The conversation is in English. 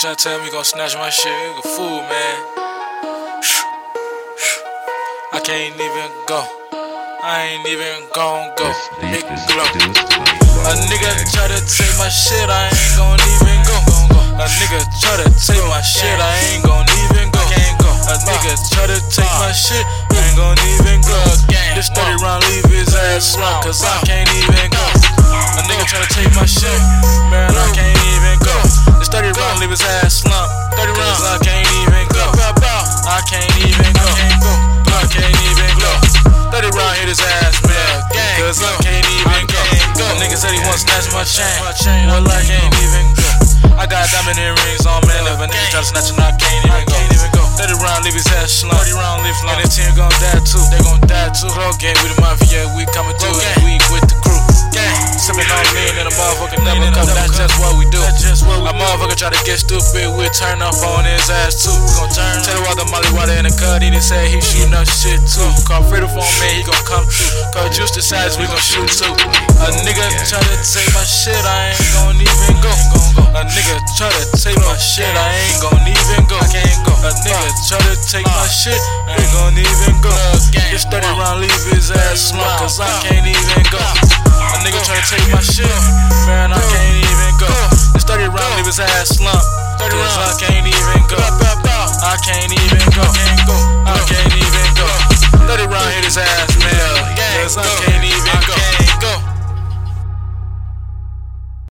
tryna tell me he gon' snatch my shit, you a fool, man. I can't even go. I ain't even gon' go. Big glow. A nigga try to take my shit, I ain't gon' even go. A nigga try to take my shit, I ain't gon' even go. A nigga try to take my shit, I ain't gon' even go. This 30 round leave his ass slump, cause I can't even go. A nigga try to take my shit, man, I can't even go. This 30 round leave his ass slump, 30 rounds, I can't even go. I can't even go. I can't even go. 30 round hit his ass, man, cause I can't even go. Nigga said he wants to snatch my chain, well I can't even go. I got diamond earrings on, man, if a nigga try to snatch it, I can't even go. 30 round leave his ass slump, 30 round leave slump, and the team gon' die too, they gon' die too. Club game with the mafia, we coming through, and we with the crew. Sippin' on lean and a motherfucker never come, that's just what we do. A motherfucker try to get stupid, we turn up on his ass too. We gon' turn, tell the water Molly water in the cut, he done say he shootin' up shit too. Call Freedom for man, he gon' come through, cause Juice decides we gon' shoot too. A nigga try to take my shit, I ain't gon' even go. A nigga try to take my shit, I ain't gon' even go. A nigga try to take my shit, I ain't gon' even go. This 30 round leave his ass slump, cause I can't even go. A nigga try to take my shit, man, I can't even go. This 30 round leave his ass slump, cause I can't even go. I can't even go. I can't even go. 30 round hit his ass, man, cause I can't